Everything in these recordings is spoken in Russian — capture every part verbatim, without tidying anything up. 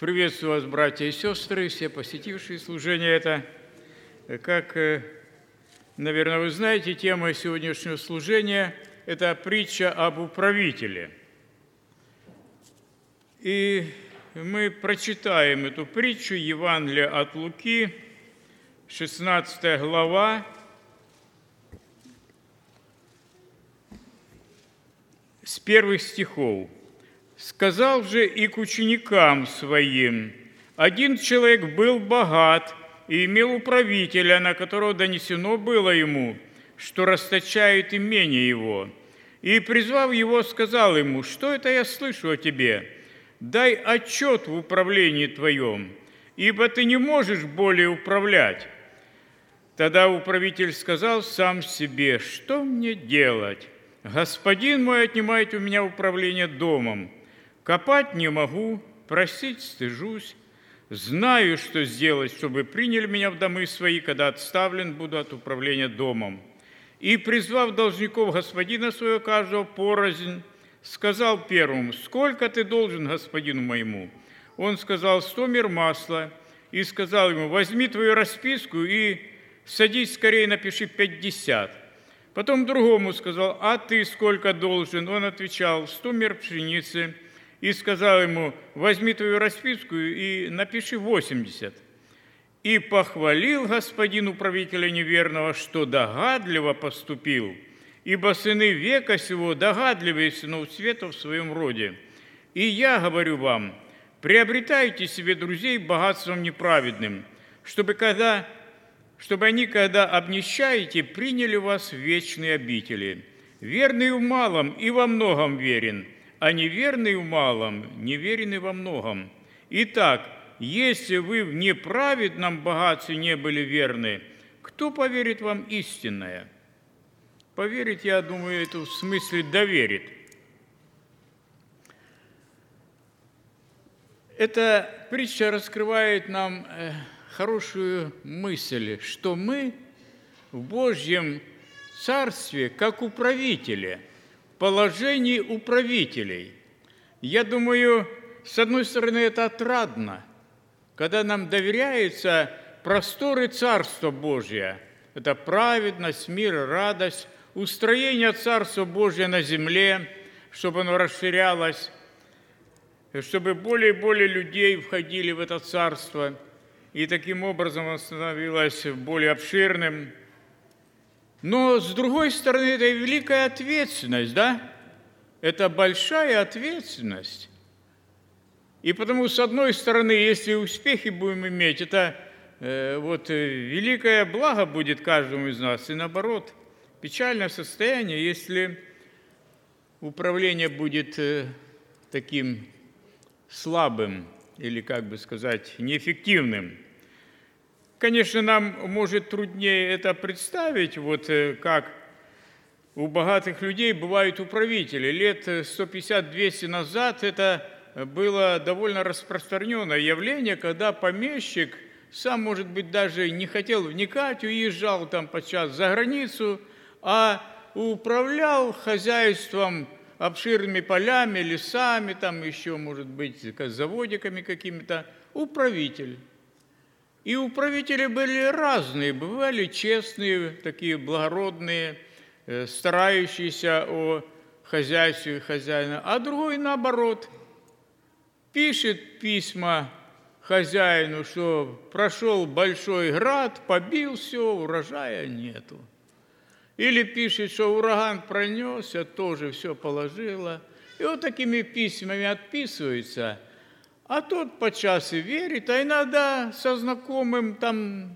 Приветствую вас, братья и сестры, все посетившие служение это. Как, наверное, вы знаете, тема сегодняшнего служения – это притча об управителе. И мы прочитаем эту притчу, Евангелие от Луки, шестнадцатая глава, с первых стихов. «Сказал же и к ученикам своим: один человек был богат и имел управителя, на которого донесено было ему, что расточает имение его. И, призвав его, сказал ему: что это я слышу о тебе? Дай отчет в управлении твоем, ибо ты не можешь более управлять. Тогда управитель сказал сам себе: что мне делать? Господин мой отнимает у меня управление домом. Копать не могу, просить стыжусь. Знаю, что сделать, чтобы приняли меня в домы свои, когда отставлен буду от управления домом. И, призвав должников господина своего каждого порознь, сказал первому: сколько ты должен господину моему? Он сказал: сто мер масла. И сказал ему: возьми твою расписку и садись скорее, напиши пятьдесят. Потом другому сказал: а ты сколько должен? Он отвечал: сто мер пшеницы. И сказал ему: возьми твою расписку и напиши восемьдесят. И похвалил господин управителя неверного, что догадливо поступил, ибо сыны века сего догадливее сынов света в своем роде. И я говорю вам: приобретайте себе друзей богатством неправедным, чтобы, когда, чтобы они, когда обнищаете, приняли вас в вечные обители. Верный в малом и во многом верен, а неверный в малом, неверен и во многом. Итак, если вы в неправедном богатстве не были верны, кто поверит вам истинное? Поверить, я думаю, это в смысле доверит. Эта притча раскрывает нам хорошую мысль, что мы в Божьем Царстве как управители, в положении управителей. Я думаю, с одной стороны, это отрадно, когда нам доверяются просторы Царства Божия. Это праведность, мир, радость, устроение Царства Божия на земле, чтобы оно расширялось, чтобы более и более людей входили в это Царство, и таким образом оно становилось более обширным. Но, с другой стороны, это великая ответственность, да? Это большая ответственность. И потому, с одной стороны, если успехи будем иметь, это э, вот, великое благо будет каждому из нас. И наоборот, печальное состояние, если управление будет э, таким слабым или, как бы сказать, неэффективным. Конечно, нам, может, труднее это представить, вот как у богатых людей бывают управители. Лет сто пятьдесят - двести назад это было довольно распространенное явление, когда помещик сам, может быть, даже не хотел вникать, уезжал там подчас за границу, а управлял хозяйством, обширными полями, лесами, там еще, может быть, заводиками какими-то, управитель. И управители были разные, бывали честные, такие благородные, старающиеся о хозяйстве хозяина, а другой, наоборот, пишет письма хозяину, что прошел большой град, побил все, урожая нету. Или пишет, что ураган пронесся, тоже все положило. И вот такими письмами отписывается. А тот подчас и верит, а иногда со знакомым там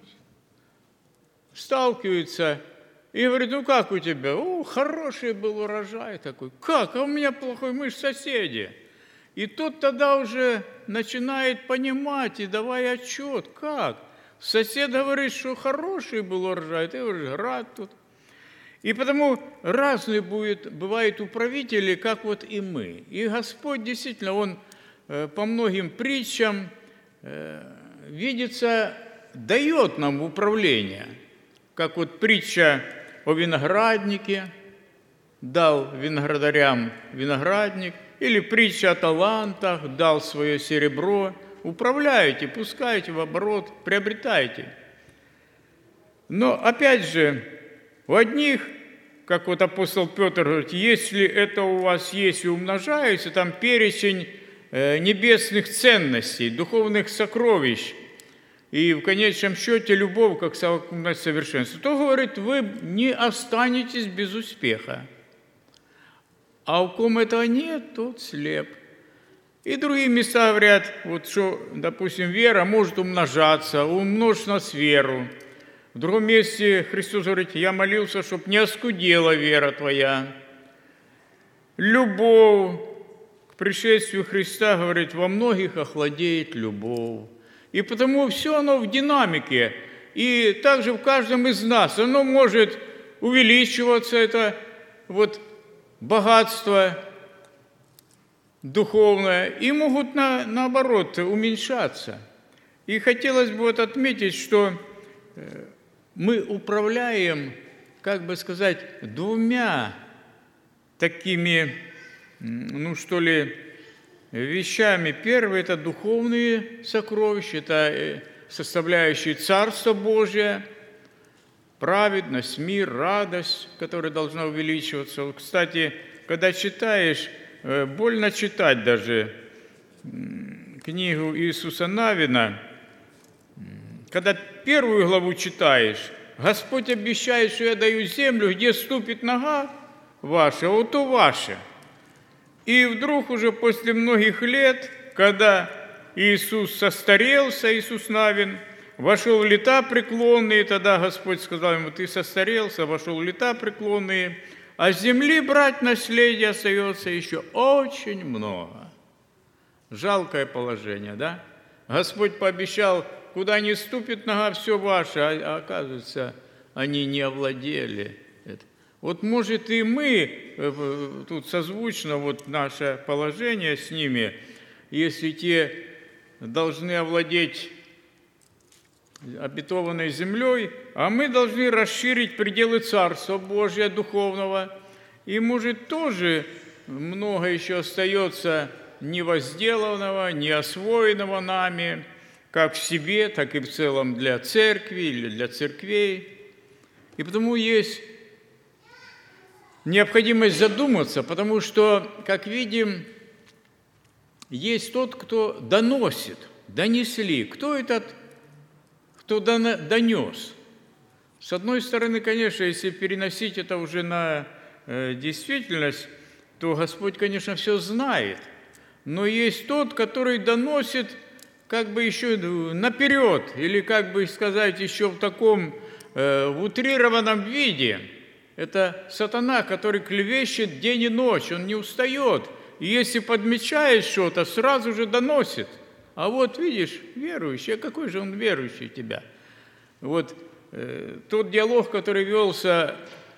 сталкивается и говорит: ну как у тебя? О, хороший был урожай такой. Как? А у меня плохой, мы же соседи. И тот тогда уже начинает понимать и давай отчет. Как? Сосед говорит, что хороший был урожай, ты говоришь: град тут. И потому разные будет, бывают управители, как вот и мы. И Господь действительно, Он по многим притчам видится, дает нам управление. Как вот притча о винограднике, дал виноградарям виноградник, или притча о талантах, дал свое серебро управляете, пускаете в оборот, приобретаете. Но опять же, у одних, как вот апостол Петр говорит, если это у вас есть и умножается, там перечень небесных ценностей, духовных сокровищ, и в конечном счете любовь как совокупность совершенства, то, говорит, вы не останетесь без успеха. А у ком этого нет, тот слеп. И другие места говорят, вот что, допустим, вера может умножаться, умножь нас веру. В другом месте Христос говорит, я молился, чтобы не оскудела вера твоя. Любовь к пришествию Христа, говорит, во многих охладеет любовь. И потому все оно в динамике. И также в каждом из нас оно может увеличиваться, это вот богатство духовное, и могут на, наоборот уменьшаться. И хотелось бы вот отметить, что мы управляем, как бы сказать, двумя такими, ну что ли, вещами. Первое – это духовные сокровища, это составляющие Царство Божие, праведность, мир, радость, которая должна увеличиваться. Кстати, когда читаешь, больно читать даже книгу Иисуса Навина, когда первую главу читаешь, Господь обещает, что я даю землю, где ступит нога ваша, вот то ваше. И вдруг уже после многих лет, когда Иисус состарелся, Иисус Навин, вошел в лета преклонные, тогда Господь сказал ему, ты состарелся, вошел в лета преклонные, а земли брать наследие остается еще очень много. Жалкое положение, да? Господь пообещал, куда не ступит нога, все ваше, а оказывается, они не овладели этим. Вот может и мы, тут созвучно вот наше положение с ними, если те должны овладеть обетованной землей, а мы должны расширить пределы Царства Божия духовного. И может тоже много еще остается невозделанного, неосвоенного нами, как в себе, так и в целом для церкви или для церквей. И потому есть необходимость задуматься, потому что, как видим, есть тот, кто доносит, донесли. Кто этот, кто донес? С одной стороны, конечно, если переносить это уже на э, действительность, то Господь, конечно, все знает. Но есть тот, который доносит как бы еще наперед, или, как бы сказать, еще в таком э, в утрированном виде. Это сатана, который клевещет день и ночь, он не устает. И если подмечает что-то, сразу же доносит. А вот видишь, верующий, а какой же он верующий тебя? Вот э, тот диалог, который велся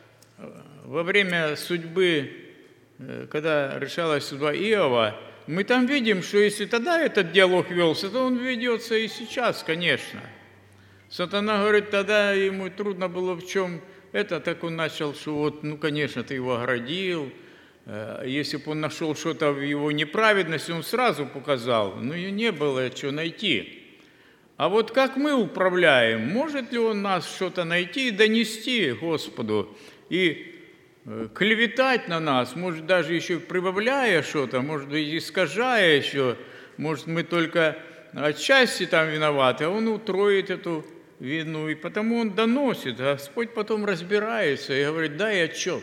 во время судьбы, э, когда решалась судьба Иова, мы там видим, что если тогда этот диалог велся, то он ведется и сейчас, конечно. Сатана говорит, тогда ему трудно было в чем это, так он начал, что вот, ну, конечно, ты его оградил. Если бы он нашел что-то в его неправедности, он сразу показал, но ее не было что найти. А вот как мы управляем, может ли он нас что-то найти и донести Господу, и клеветать на нас, может, даже еще прибавляя что-то, может быть, искажая еще, может, мы только отчасти там виноваты, а он утроит эту вину, и потому он доносит. Господь потом разбирается и говорит, дай отчет.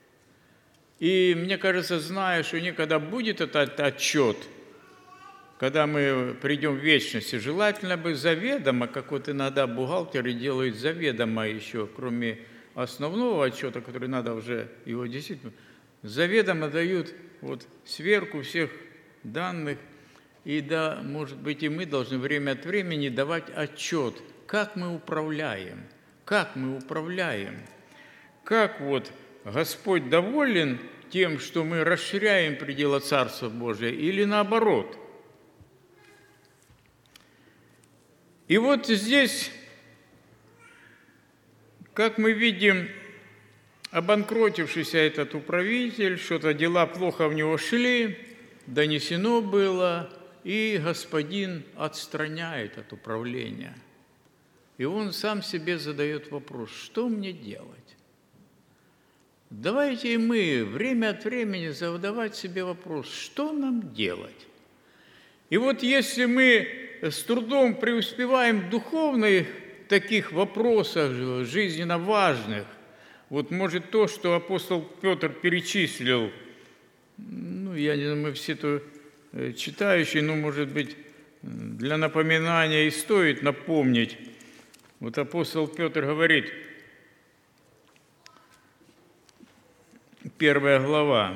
И мне кажется, зная, что никогда будет этот отчет, когда мы придем в вечность, желательно бы заведомо, как вот иногда бухгалтеры делают заведомо еще, кроме основного отчета, который надо уже его действительно, заведомо дают вот сверку всех данных, и да, может быть, и мы должны время от времени давать отчет, как мы управляем, как мы управляем, как вот Господь доволен тем, что мы расширяем пределы Царства Божия, или наоборот. И вот здесь, как мы видим, обанкротившийся этот управитель, что-то дела плохо в него шли, донесено было, и господин отстраняет от управления. И он сам себе задает вопрос, что мне делать? Давайте и мы время от времени задавать себе вопрос, что нам делать? И вот если мы с трудом преуспеваем в духовных таких вопросах, жизненно важных, вот может то, что апостол Петр перечислил, ну, я не знаю, мы все то читающие, но, может быть, для напоминания и стоит напомнить. Вот апостол Петр говорит, первая глава,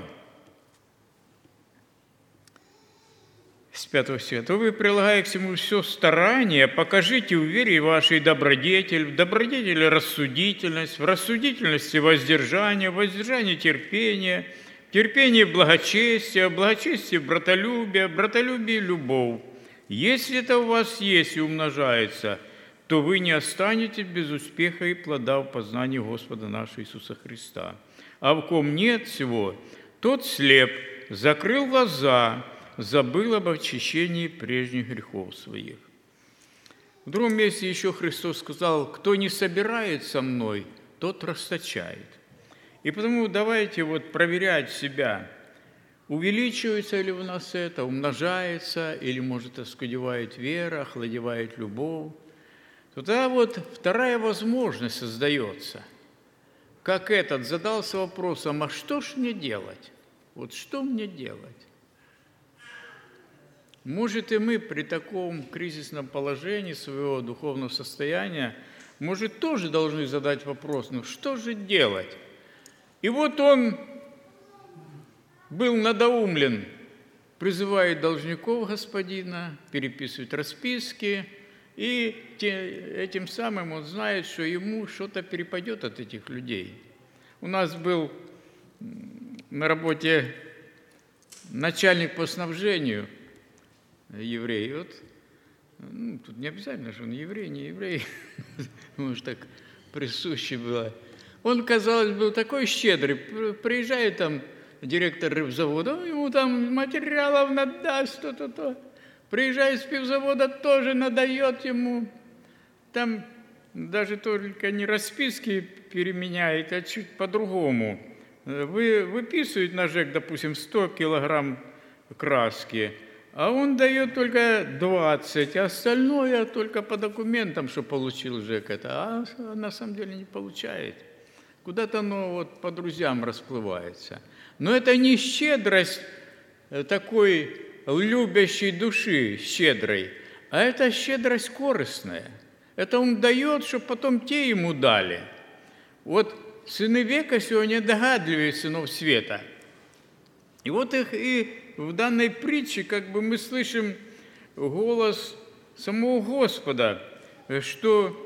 с пятого стиха. «То вы, прилагая к всему все старание, покажите в вере вашей добродетель, в добродетели рассудительность, в рассудительности воздержание, в воздержании терпение, в терпении благочестие, в благочестии братолюбие, в братолюбии любовь. Если это у вас есть и умножается, то вы не останетесь без успеха и плода в познании Господа нашего Иисуса Христа. А в ком нет всего, тот слеп, закрыл глаза, забыл об очищении прежних грехов своих». В другом месте еще Христос сказал, кто не собирает со мной, тот расточает. И потому давайте вот проверять себя, увеличивается ли у нас это, умножается, или, может, оскудевает вера, охладевает любовь. Тогда вот вторая возможность создается. Как этот задался вопросом, а что ж мне делать? Вот что мне делать? Может, и мы при таком кризисном положении своего духовного состояния, может, тоже должны задать вопрос, ну что же делать? И вот он был надоумлен, призывает должников господина, переписывает расписки, и этим самым он знает, что ему что-то перепадет от этих людей. У нас был на работе начальник по снабжению, еврей. Вот, ну, тут не обязательно, что он еврей, не еврей, может, так присуще было. Он, казалось, был такой щедрый. Приезжает там директор рыбзавода, ему там материалов надаст, то-то-то. Приезжает с пивзавода, тоже надает ему. Там даже только не расписки переменяет, а чуть по-другому. Вы, выписывает на ЖЭК, допустим, сто килограмм краски, а он дает только двадцать, а остальное только по документам, что получил ЖЭК это, а на самом деле не получает. Куда-то оно вот по друзьям расплывается. Но это не щедрость такой любящей души, щедрой, а это щедрость корыстная. Это он дает, чтобы потом те ему дали. Вот сыны века сегодня догадливее сынов света. И вот их и в данной притче как бы мы слышим голос самого Господа, что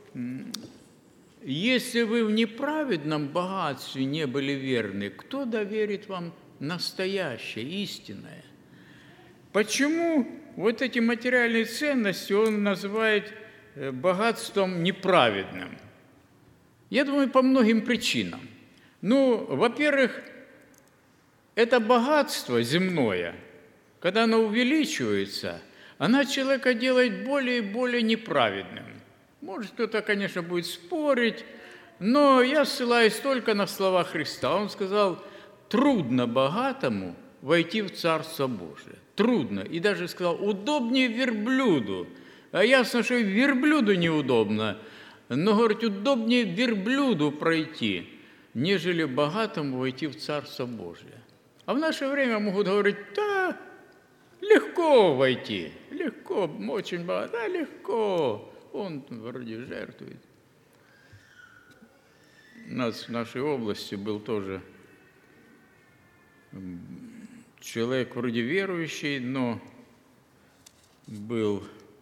если вы в неправедном богатстве не были верны, кто доверит вам настоящее, истинное? Почему вот эти материальные ценности он называет богатством неправедным? Я думаю, по многим причинам. Ну, во-первых, это богатство земное, когда оно увеличивается, оно человека делает более и более неправедным. Может, кто-то, конечно, будет спорить, но я ссылаюсь только на слова Христа. Он сказал, трудно богатому войти в Царство Божие. Трудно. И даже сказал, удобнее верблюду. А ясно, что и верблюду неудобно. Но, говорит, удобнее верблюду пройти, нежели богатому войти в Царство Божие. А в наше время могут говорить, да, легко войти, легко, очень богато, да, легко. Он вроде жертвует. У нас в нашей области был тоже человек вроде верующий, но был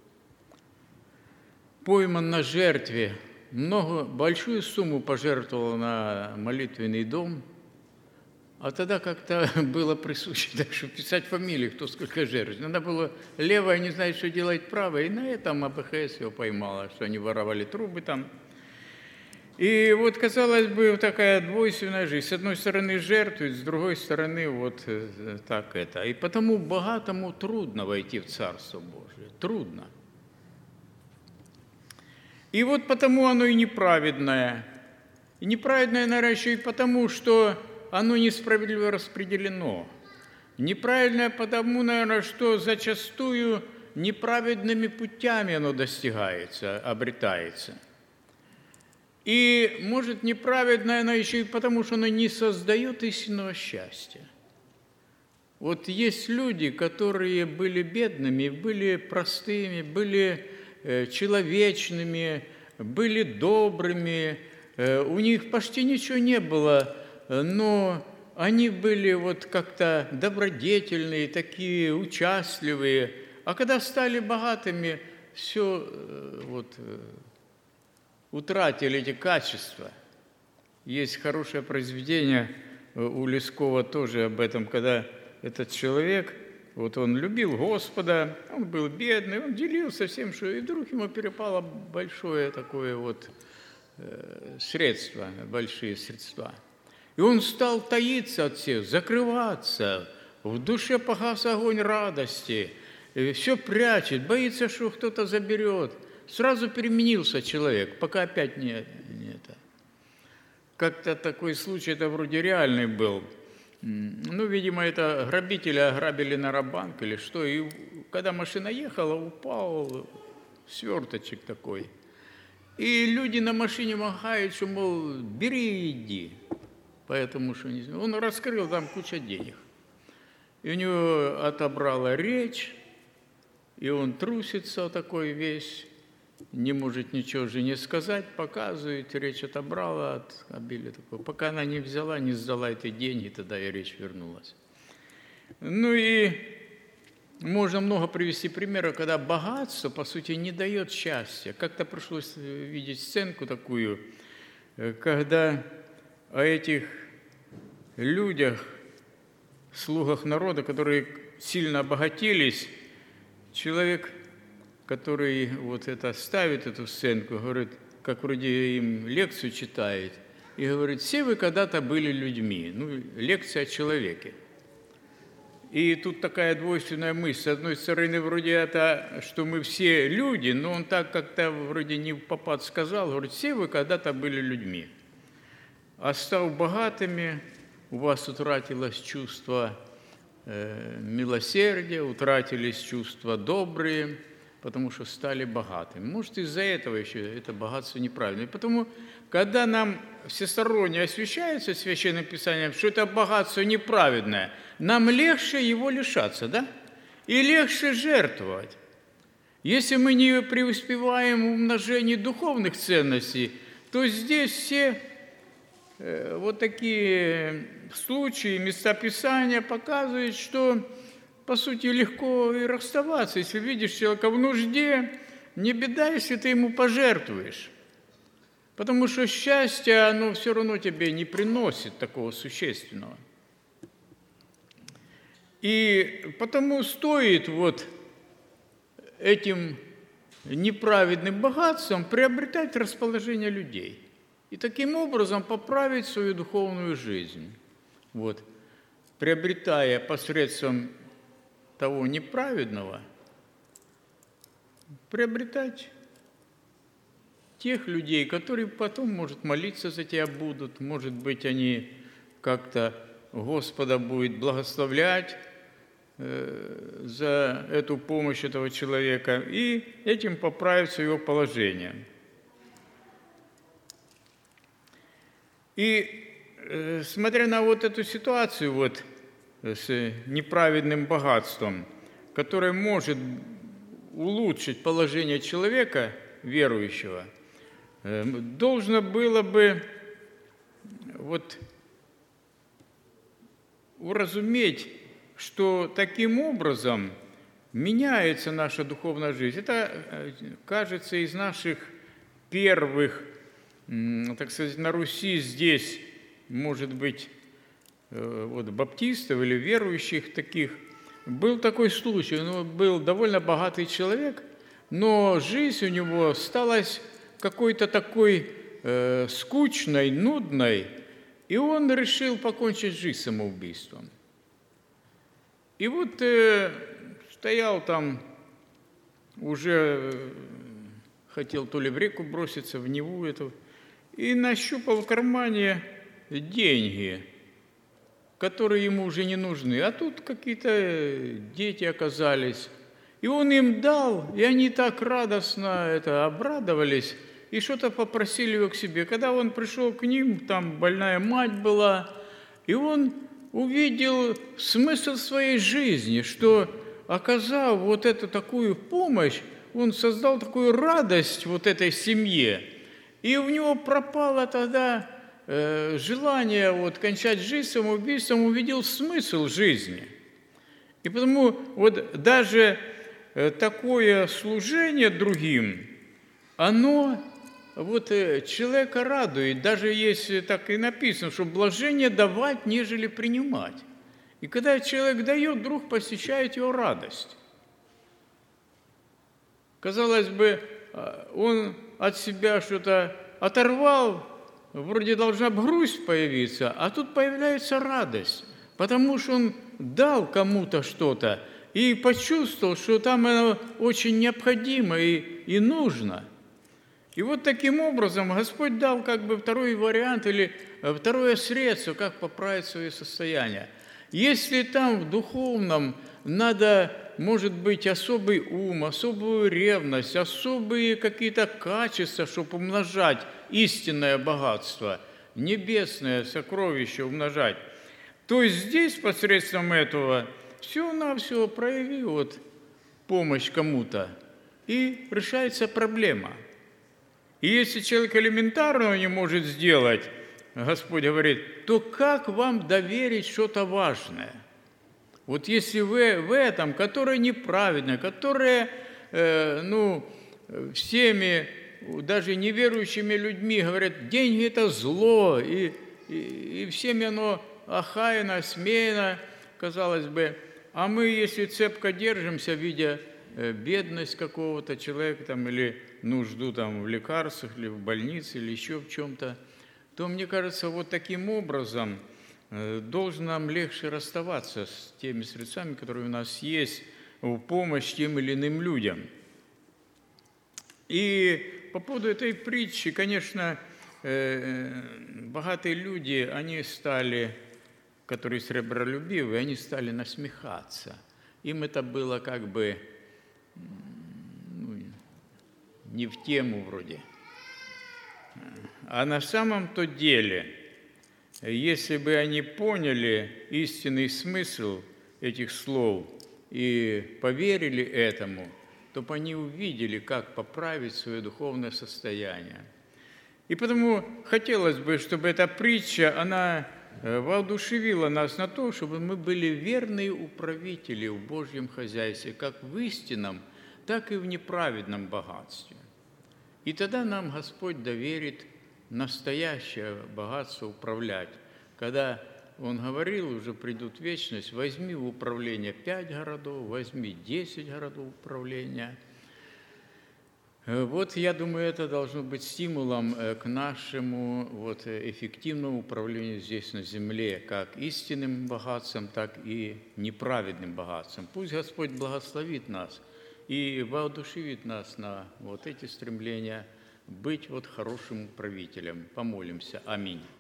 пойман на жертве. Много, большую сумму пожертвовал на молитвенный дом. А тогда как-то было присуще, так что писать фамилии, кто сколько жертв. Надо было левая не знает, что делать правая, и на этом АБХС его поймала, что они воровали трубы там. И вот, казалось бы, такая двойственная жизнь. С одной стороны жертвует, с другой стороны вот так это. И потому богатому трудно войти в Царство Божие. Трудно. И вот потому оно и неправедное. И неправедное, наверное, еще и потому, что оно несправедливо распределено. Неправильное потому, наверное, что зачастую неправедными путями оно достигается, обретается. И, может, неправедное оно еще и потому, что оно не создает истинного счастья. Вот есть люди, которые были бедными, были простыми, были человечными, были добрыми, у них почти ничего не было, но они были вот как-то добродетельные, такие участливые, а когда стали богатыми, все вот утратили эти качества. Есть хорошее произведение у Лескова тоже об этом, когда этот человек, вот он любил Господа, он был бедный, он делился всем, что и вдруг ему перепало большое такое вот э, средство, большие средства. И он стал таиться от всех, закрываться, в душе погас огонь радости, все прячет, боится, что кто-то заберет. Сразу переменился человек, пока опять не, не это. Как-то такой случай, это вроде реальный был. Ну, видимо, это грабители ограбили Нарабанк или что. И когда машина ехала, упал сверточек такой. И люди на машине махают, что, мол, бери и иди. Поэтому что не... Он раскрыл, там куча денег. И у него отобрала речь, и он трусится такой весь. Не может ничего же не сказать, показывает, речь отобрала от обилия такого. Пока она не взяла, не сдала эти деньги, тогда и речь вернулась. Ну и можно много привести примеров, когда богатство, по сути, не дает счастья. Как-то пришлось видеть сценку такую, когда о этих людях, слугах народа, которые сильно обогатились, человек, который вот это ставит, эту сценку, говорит, как вроде им лекцию читает, и говорит, все вы когда-то были людьми. Ну, лекция о человеке. И тут такая двойственная мысль. С одной стороны, вроде это, что мы все люди, но он так как-то вроде не впопад сказал, говорит, все вы когда-то были людьми. А став богатыми, у вас утратилось чувство э, милосердия, утратились чувства добрые, потому что стали богатыми. Может, из-за этого еще это богатство неправильное. И потому, когда нам всесторонне освещается Священным Писанием, что это богатство неправедное, нам легче его лишаться, да? И легче жертвовать. Если мы не преуспеваем в умножении духовных ценностей, то здесь все э, вот такие случаи, места Писания показывают, что по сути, легко и расставаться. Если видишь человека в нужде, не беда, если ты ему пожертвуешь. Потому что счастье, оно все равно тебе не приносит такого существенного. И потому стоит вот этим неправедным богатством приобретать расположение людей. И таким образом поправить свою духовную жизнь. Вот. Приобретая посредством того неправедного, приобретать тех людей, которые потом, может, молиться за тебя будут, может быть, они как-то Господа будут благословлять э, за эту помощь этого человека, и этим поправить свое положение. И э, смотря на вот эту ситуацию, вот, с неправедным богатством, которое может улучшить положение человека, верующего, должно было бы вот уразуметь, что таким образом меняется наша духовная жизнь. Это, кажется, из наших первых, так сказать, на Руси здесь, может быть, вот, баптистов или верующих таких, был такой случай. Ну, был довольно богатый человек, но жизнь у него осталась какой-то такой э, скучной, нудной, и он решил покончить жизнь самоубийством. И вот э, стоял там, уже э, хотел то ли в реку броситься, в Неву эту, и нащупал в кармане деньги, которые ему уже не нужны. А тут какие-то дети оказались. И он им дал, и они так радостно это обрадовались, и что-то попросили его к себе. Когда он пришел к ним, там больная мать была, и он увидел смысл своей жизни, что, оказав вот эту такую помощь, он создал такую радость вот этой семье. И у него пропало тогда э, желание вот, кончать жизнь самоубийством, увидел смысл жизни. И потому вот даже э, такое служение другим, оно вот, э, человека радует. Даже если так и написано, что блажение давать, нежели принимать. И когда человек дает, вдруг посещает его радость. Казалось бы, он от себя что-то оторвал, вроде должна бы грусть появиться, а тут появляется радость, потому что он дал кому-то что-то и почувствовал, что там оно очень необходимо и, и нужно. И вот таким образом Господь дал как бы второй вариант или второе средство, как поправить свое состояние. Если там в духовном надо, может быть, особый ум, особую ревность, особые какие-то качества, чтобы умножать истинное богатство, небесное сокровище умножать, то здесь посредством этого всего-навсего прояви вот помощь кому-то, и решается проблема. И если человек элементарного не может сделать, Господь говорит, то как вам доверить что-то важное? Вот если вы в этом, которое неправедно, которое, э, ну, всеми, даже неверующими людьми говорят, деньги – это зло, и, и, и всеми оно охаяно, осмеяно, казалось бы. А мы, если цепко держимся, видя э, бедность какого-то человека там, или нужду там, в лекарствах, или в больнице, или еще в чем-то, то, мне кажется, вот таким образом должно нам легче расставаться с теми средствами, которые у нас есть в помощь тем или иным людям. И по поводу этой притчи, конечно, богатые люди, они стали, которые сребролюбивые, они стали насмехаться. Им это было как бы ну, не в тему вроде. А на самом-то деле, если бы они поняли истинный смысл этих слов и поверили этому, то бы они увидели, как поправить свое духовное состояние. И потому хотелось бы, чтобы эта притча, она воодушевила нас на то, чтобы мы были верные управители в Божьем хозяйстве, как в истинном, так и в неправедном богатстве. И тогда нам Господь доверит настоящее богатство управлять. Когда Он говорил, уже придут вечность, возьми в управление пять городов, возьми десять городов управления. Вот, я думаю, это должно быть стимулом к нашему вот, эффективному управлению здесь на земле, как истинным богатством, так и неправедным богатством. Пусть Господь благословит нас и воодушевит нас на вот эти стремления быть вот хорошим правителем. Помолимся. Аминь.